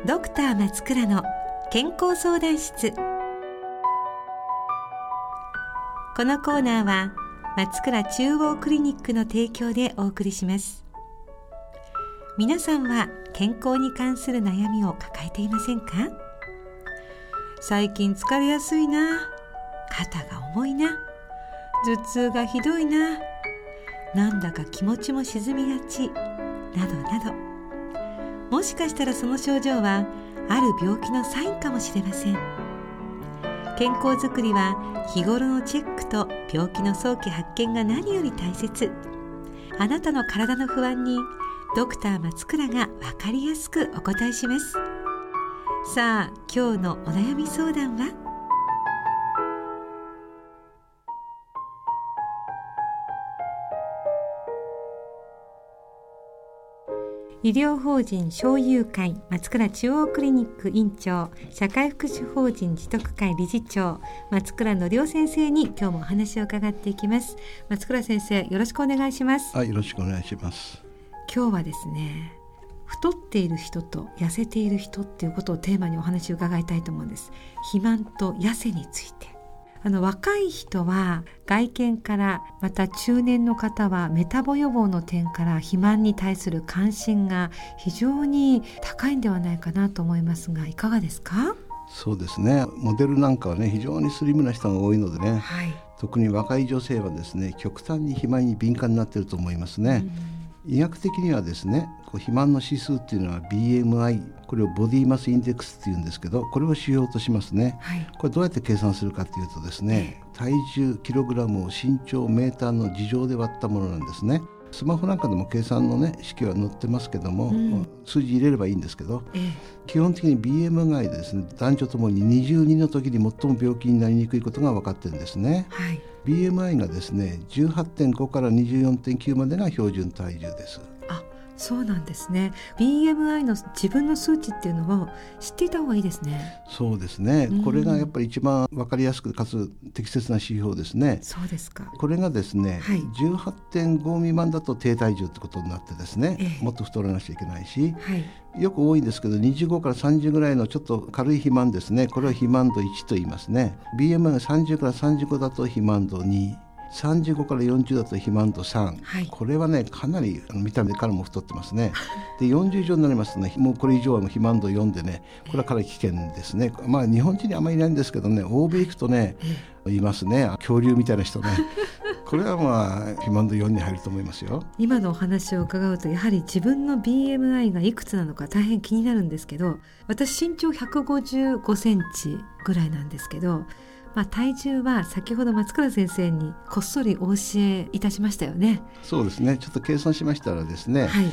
ドクター松倉の健康相談室。このコーナーは松倉中央クリニックの提供でお送りします。皆さんは健康に関する悩みを抱えていませんか？最近疲れやすいな、肩が重いな、頭痛がひどいな、なんだか気持ちも沈みがち、などなど。もしかしたらその症状はある病気のサインかもしれません。健康づくりは日頃のチェックと病気の早期発見が何より大切。あなたの体の不安にドクター松倉が分かりやすくお答えします。さあ、今日のお悩み相談は？医療法人小友会松倉中央クリニック院長、社会福祉法人持徳会理事長、松倉則夫先生に今日もお話を伺っていきます。松倉先生、よろしくお願いします。 よろしくお願いします。 今日はですね、太っている人と痩せている人っていうことをテーマにお話を伺いたいと思うんです。肥満と痩せについて。若い人は外見から、また中年の方はメタボ予防の点から肥満に対する関心が非常に高いんではないかなと思いますが、いかがですか？ そうですね、モデルなんかはね、非常にスリムな人が多いのでね、はい、特に若い女性はですね、極端に肥満に敏感になっていると思いますね。医学的にはですね、肥満の指数っていうのは BMI、 これをボディマスインデックスっていうんですけど、これを指標としますね、はい、これどうやって計算するかというとですね、体重キログラムを身長メーターの2乗で割ったものなんですね。スマホなんかでも計算のね、式は載ってますけども、数字入れればいいんですけど、基本的に BMI でですね、男女ともに22の時に最も病気になりにくいことが分かってるんですね、はい、BMI がですね 18.5 から 24.9 までが標準体重です。 そうなんですね。 BMI の自分の数値っていうのを知っていた方がいいですね。 そうですね、これがやっぱり一番分かりやすくかつ適切な指標ですね。 そうですか。これがですね、はい、18.5 未満だと低体重ってことになってですね、もっと太らなきゃいけないし、はい、よく多いんですけど25から30ぐらいのちょっと軽い肥満ですね、これは肥満度1と言いますね。 BMI が30から35だと肥満度2、35から40だと肥満度3、はい、これはね、かなり見た目からも太ってますね。で40以上になりますとね、もうこれ以上はもう肥満度4でね、これはかなり危険ですね。日本人にあんまりいないんですけどね、欧米行くとね、いますね、恐竜みたいな人ねこれは肥満度4に入ると思いますよ。 今のお話を伺うと、やはり自分の BMI がいくつなのか大変気になるんですけど、私身長155センチぐらいなんですけど、体重は先ほど松倉先生にこっそりお教えいたしましたよね。 そうですね、ちょっと計算しましたらですね、はい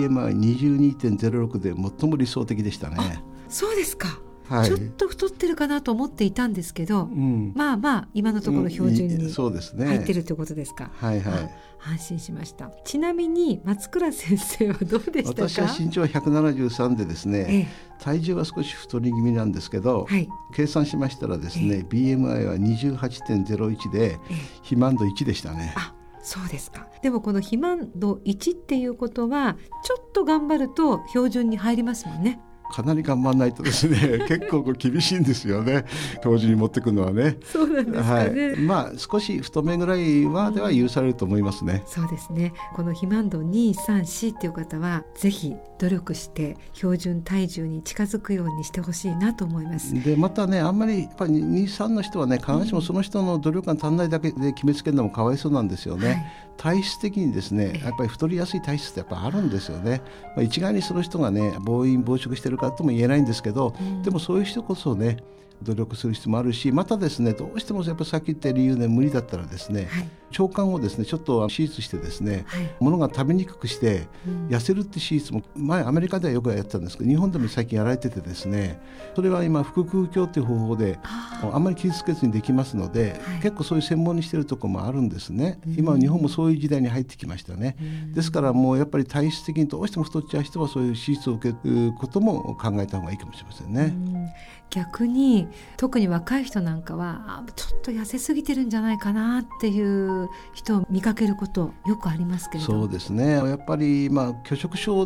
、BMI22.06 で最も理想的でしたね。 そうですか、 はい、 ちょっと太ってるかなと思っていたんですけど、今のところ標準に入ってるということですか。 はいはい、 安心しました。ちなみに松倉先生はどうでしたか？ 私は身長は173でですね、体重は少し太り気味なんですけど、はい、計算しましたらですね、BMI は 28.01 で、肥満度1でしたね。 そうですか。でもこの肥満度1っていうことは、ちょっと頑張ると標準に入りますもんね。 かなり頑張らないとですね結構厳しいんですよね、標準に持ってくるのはね。 そうなんですかね、 はい、少し太めぐらいまでは許されると思いますね。 そうですね。この肥満度2、3、4っていう方はぜひ努力して標準体重に近づくようにしてほしいなと思います。 でまたね、あんまりやっぱり2、3の人はね、必ずしもその人の努力が足んないだけで決めつけるのもかわいそうなんですよね、はい、体質的にですね、やっぱり太りやすい体質ってやっぱあるんですよね。一概にその人がね、暴飲暴食してるかとも言えないんですけど、でもそういう人こそね、努力する必要もあるし、またですね、どうしてもやっぱりさっき言った理由で無理だったらですね、はい、腸管をですねちょっと手術してですね、はい、物が食べにくくして痩せるって手術も前アメリカではよくやってたんですけど、日本でも最近やられててですね、それは今腹腔鏡っていう方法であんまり傷つけずにできますので、はい、結構そういう専門にしてるところもあるんですね。今日本もそういう時代に入ってきましたね。ですからもうやっぱり体質的にどうしても太っちゃう人はそういう手術を受けることも考えた方がいいかもしれませんね。 逆に特に若い人なんかはちょっと痩せすぎてるんじゃないかなっていう人を見かけることよくありますけれど。 そうですね、やっぱり拒食症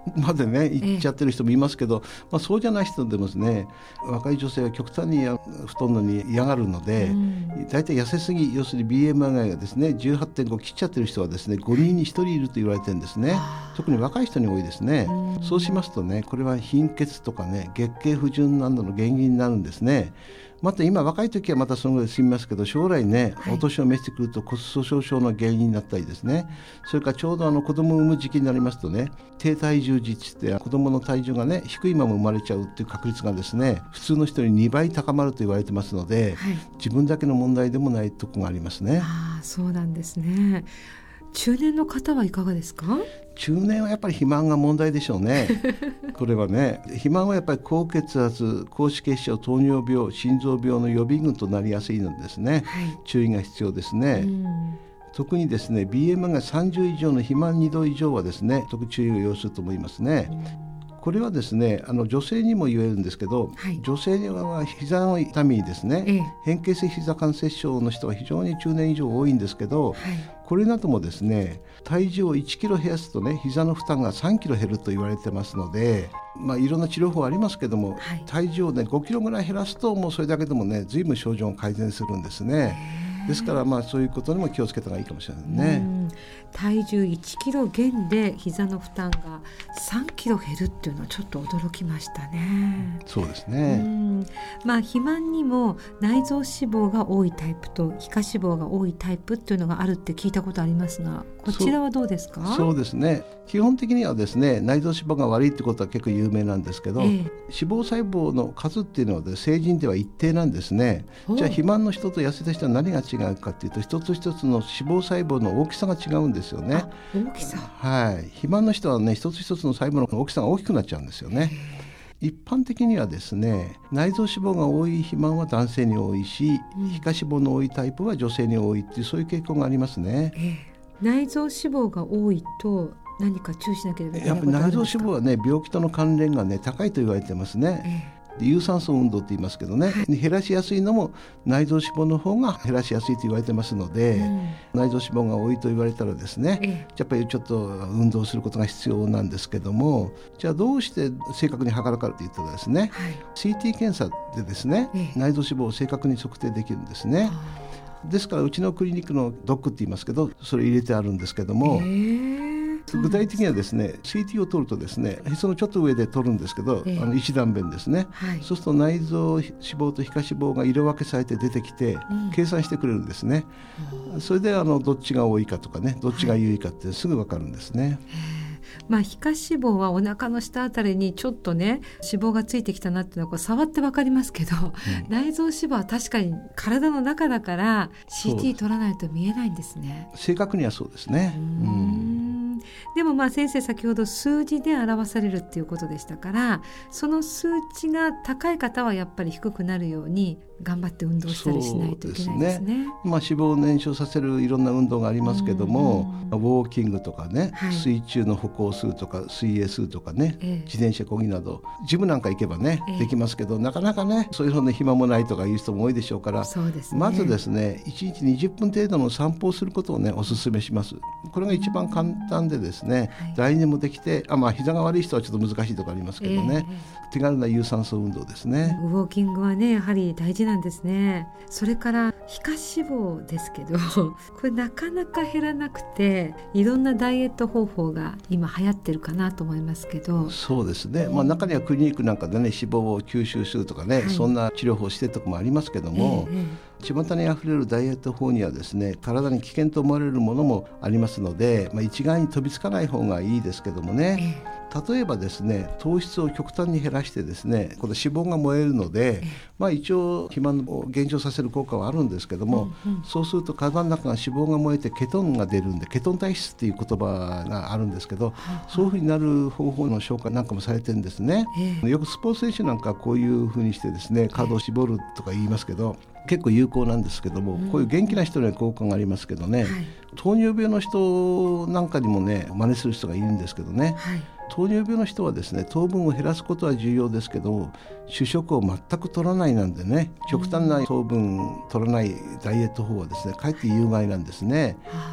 までね行っちゃってる人もいますけど、そうじゃない人でもですね、若い女性は極端に太るのに嫌がるので、だいたい痩せすぎ、要するに BMI がですね 18.5 切っちゃってる人はですね5人に1人いると言われてるんですね。特に若い人に多いですね。そうしますとね、これは貧血とかね月経不順などの原因になるんですね。また今若い時はまたそのぐらい済みますけど、将来ねお年を召してくると骨粗鬆症の原因になったりですね、それからちょうど子供を産む時期になりますとね、低体重児って子供の体重がね低いまま生まれちゃうっていう確率がですね普通の人に2倍高まると言われてますので、自分だけの問題でもないところがありますね。 そうなんですね。中年の方はいかがですか？ 中年はやっぱり肥満が問題でしょうね。これはね、肥満はやっぱり高血圧、高脂血症、糖尿病、心臓病の予備軍となりやすいのですね、注意が必要ですね。特にですね BMI が30以上の肥満2度以上はですね特に注意を要すると思いますね。これはですね女性にも言えるんですけど、女性には膝の痛みですね、変形性膝関節症の人が非常に中年以上多いんですけど、これなどもですね体重を1キロ減らすとね膝の負担が3キロ減ると言われてますので、いろんな治療法ありますけども、体重をね5キロぐらい減らすともうそれだけでもね随分症状が改善するんですね。ですからそういうことにも気をつけた方がいいかもしれないね。 体重1キロ減で膝の負担が3キロ減るっていうのはちょっと驚きましたね。 そうですね。 肥満にも内臓脂肪が多いタイプと皮下脂肪が多いタイプっていうのがあるって聞いたことありますが、こちらはどうですか？ そうですね、基本的にはですね内臓脂肪が悪いってことは結構有名なんですけど、脂肪細胞の数っていうのは、成人では一定なんですね。じゃあ肥満の人と痩せた人は何が違うかっていうと、一つ一つの脂肪細胞の大きさが違うんですよね。 大きさ、 肥満の人はね一つ一つの細胞の大きさが大きくなっちゃうんですよね。一般的にはですね内臓脂肪が多い肥満は男性に多いし、皮下脂肪の多いタイプは女性に多いっていう、そういう傾向がありますね。 内臓脂肪が多いと何か注意しなければいけないことあるんですか？ やっぱり内臓脂肪はね病気との関連がね高いと言われてますね。有酸素運動って言いますけどね、減らしやすいのも内臓脂肪の方が減らしやすいと言われてますので、内臓脂肪が多いと言われたらですね、やっぱりちょっと運動することが必要なんですけども、じゃあどうして正確に測るかって言ったらですね、CT 検査でですね、内臓脂肪を正確に測定できるんですね。ですからうちのクリニックのドックって言いますけど、それ入れてあるんですけども、具体的にはですね CT を取るとですねへそのちょっと上で取るんですけど、一段弁ですね、そうすると内臓脂肪と皮下脂肪が色分けされて出てきて、計算してくれるんですね。それでどっちが多いかとかね、どっちが優位かってすぐ分かるんですね。 皮下脂肪はお腹の下あたりにちょっとね脂肪がついてきたなっていうのはこう触って分かりますけど、内臓脂肪は確かに体の中だから CT 取らないと見えないんですね。 正確にはそうですね。 でも先生先ほど数字で表されるっていうことでしたから、その数値が高い方はやっぱり低くなるように頑張って運動したりしないといけないですね。 脂肪を燃焼させるいろんな運動がありますけども、ウォーキングとかね、水中の歩行するとか水泳するとかね、自転車漕ぎなどジムなんか行けばね、できますけど、なかなかねそういうので暇もないとかいう人も多いでしょうから、まずですね1日20分程度の散歩をすることをねお勧めします。これが一番簡単でですね、誰にもできて、膝が悪い人はちょっと難しいところありますけどね、手軽な有酸素運動ですね。 ウォーキングはねやはり大事なんですね。それから皮下脂肪ですけどこれなかなか減らなくて、いろんなダイエット方法が今流行ってるかなと思いますけど。 そうですね、中にはクリニックなんかでね脂肪を吸収するとかね、そんな治療法をしてるとこもありますけども、巷にあふれるダイエット法にはですね体に危険と思われるものもありますので、一概に飛びつかない方がいいですけどもね、例えばですね糖質を極端に減らしてですね、この脂肪が燃えるので、一応肥満を減少させる効果はあるんですけども、そうすると体の中が脂肪が燃えてケトンが出るんで、ケトン体質っていう言葉があるんですけど、そういうふうになる方法の紹介なんかもされてるんですね。よくスポーツ選手なんかこういうふうにしてですね体を絞るとか言いますけど、結構有効なんですけども、こういう元気な人には効果がありますけどね、糖尿病の人なんかにもね真似する人がいるんですけどね、糖尿病の人はですね糖分を減らすことは重要ですけど、主食を全く取らないなんでね、極端な糖分取らないダイエット法はですねかえって有害なんですね。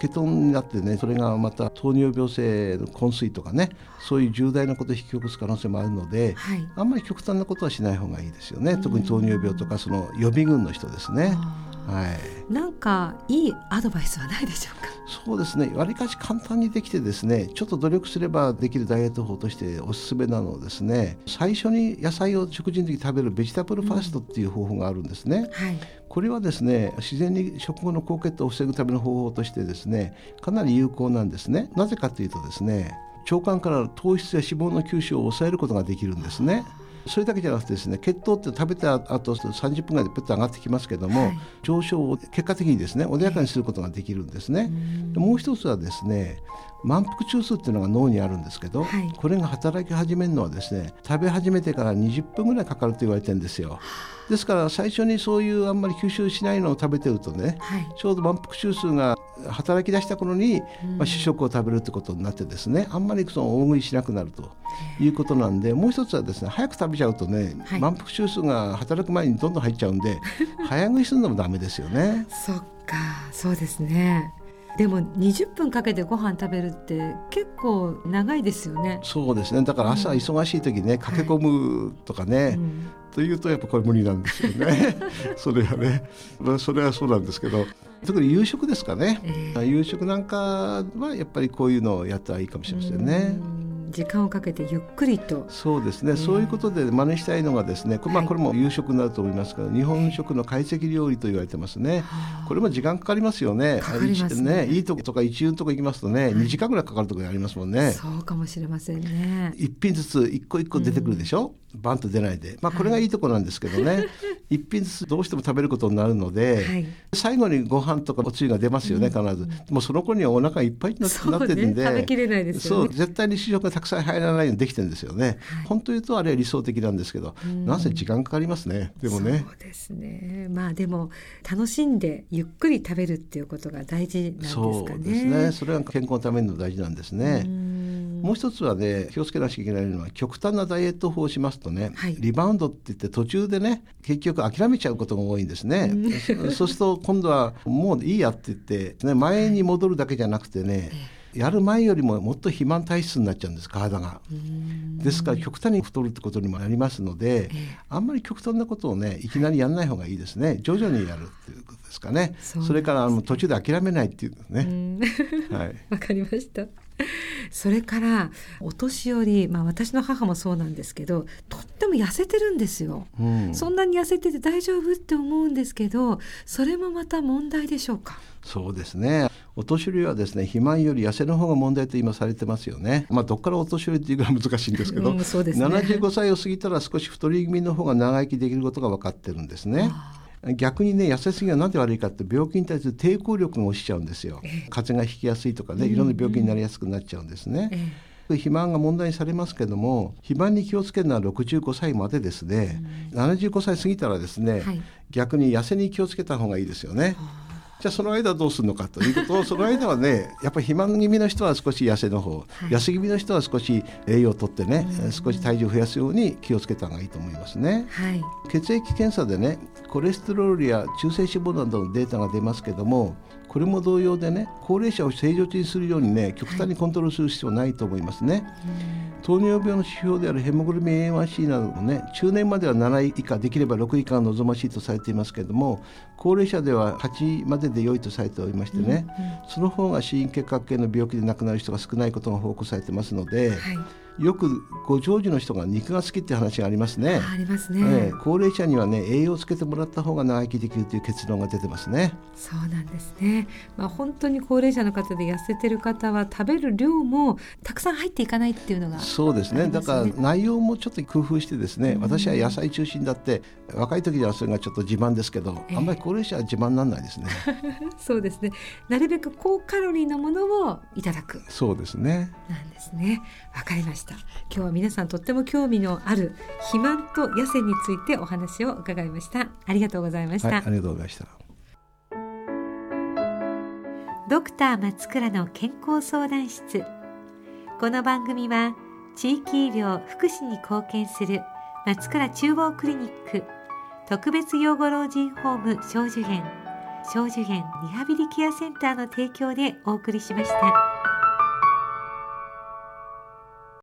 ケトンになってね、それがまた糖尿病性の昏睡とかね、そういう重大なことを引き起こす可能性もあるので、はい、あんまり極端なことはしない方がいいですよね。特に糖尿病とかその予備軍の人ですね。はい、 なんかいいアドバイスはないでしょうか。 そうですね、わりかし簡単にできてですね、ちょっと努力すればできるダイエット法としておすすめなのはですね、最初に野菜を食事の時に食べるベジタブルファーストっていう方法があるんですね。はい、これはですね、自然に食後の高血糖を防ぐための方法としてですね、かなり有効なんですね。なぜかというとですね、腸管から糖質や脂肪の吸収を抑えることができるんですね。それだけじゃなくてですね、血糖って食べた後30分ぐらいでペッと上がってきますけども、はい、上昇を結果的にですね穏やかにすることができるんですね。でもう一つはですね、満腹中枢っていうのが脳にあるんですけど、はい、これが働き始めるのはですね、食べ始めてから20分ぐらいかかると言われてるんですよ。ですから最初にそういうあんまり吸収しないのを食べてるとね、はい、ちょうど満腹中枢が働き出した頃に、主食を食べるということになってですね、あんまりその大食いしなくなるということなんで、もう一つはですね、早く食べちゃうとね、はい、満腹中枢が働く前にどんどん入っちゃうんで早食いするのもダメですよね。 そっか、そうですね。でも20分かけてご飯食べるって結構長いですよね。 そうですね、だから朝忙しい時ね、駆け込むとかね、はい、というとやっぱこれ無理なんですよねそれはね、それはそうなんですけど、特に夕食ですかね、夕食なんかはやっぱりこういうのをやったらいいかもしれませんね。 時間をかけてゆっくりと。 そうですね、そういうことで真似したいのがですね、これも夕食になると思いますけど、日本食の懐石料理と言われてますね。これも時間かかりますよね。 かかりますね。 いいとことか一流のとこ行きますとね、2時間ぐらいかかるところありますもんね。 そうかもしれませんね。 一品ずつ一個一個出てくるでしょ、バンと出ないで、これがいいところなんですけどね、一品ずつどうしても食べることになるので、最後にご飯とかおつゆが出ますよね、必ず。もうその頃にはお腹いっぱいになってるんで、 食べきれないですよね。 そう、絶対に主食がたくさん入らないようにできてるんですよね。本当言うとあれは理想的なんですけど、なんせ時間かかりますね。でもね。 そうですね。でも楽しんでゆっくり食べるっていうことが大事なんですかね。 そうですね。それは健康のためにも大事なんですね。もう一つはね、気をつけなきゃいけないのは、極端なダイエット法をしますとね、リバウンドって言って途中でね、結局諦めちゃうことが多いんですね。そうすると今度はもういいやって言って、ね、前に戻るだけじゃなくてね、やる前よりももっと肥満体質になっちゃうんです、体が。ですから極端に太るってことにもなりますので、あんまり極端なことをね、いきなりやらない方がいいですね。徐々にやるっていうことですかね。それから途中で諦めないっていうね。 はい、わかりました。それからお年寄り、私の母もそうなんですけど、とっても痩せてるんですよ。そんなに痩せてて大丈夫って思うんですけど、それもまた問題でしょうか。 そうですね、お年寄りはですね、肥満より痩せの方が問題と今されてますよね。どっからお年寄りっていうぐらい難しいんですけど、 そうですね、 75歳を過ぎたら少し太り気味の方が長生きできることが分かってるんですね。逆にね、痩せすぎはなんで悪いかって、病気に対する抵抗力が落ちちゃうんですよ。風邪がひきやすいとかね、いろんな病気になりやすくなっちゃうんですね。肥満が問題にされますけども、肥満に気をつけるのは65歳までですね。75歳過ぎたらですね、逆に痩せに気をつけた方がいいですよね。じゃあその間どうするのかということを、その間はね、やっぱり肥満気味の人は少し痩せの方、痩せ気味の人は少し栄養をとってね、少し体重を増やすように気をつけた方がいいと思いますね。血液検査でね、コレステロールや中性脂肪などのデータが出ますけども、これも同様でね、高齢者を正常値にするようにね、極端にコントロールする必要はないと思いますね。糖尿病の指標であるヘモグロビン A1C などもね、中年までは7以下、できれば6以下が望ましいとされていますけれども、高齢者では8までで良いとされておりましてね、その方が心筋血管系の病気で亡くなる人が少ないことが報告されてますので、よくご長寿の人が肉が好きっていう話がありますね。 ありますね。 高齢者にはね、栄養をつけてもらった方が長生きできるという結論が出てますね。 そうなんですね。本当に高齢者の方で痩せてる方は食べる量もたくさん入っていかないっていうのが、 そうですね。だから内容もちょっと工夫してですね、私は野菜中心だって、若い時にはそれがちょっで自慢ですけど、あんまり高齢者は自慢にならないですね。 そうですね。なるべく高カロリーのものをいただく。 そうですね。 なんですね。わかりました。今日は皆さんとっても興味のある肥満と痩せについてお話を伺いました。ありがとうございました。 ありがとうございました。 ドクター松倉の健康相談室。この番組は地域医療福祉に貢献する松倉中央クリニック特別養護老人ホーム小寿園小寿園リハビリケアセンターの提供でお送りしました。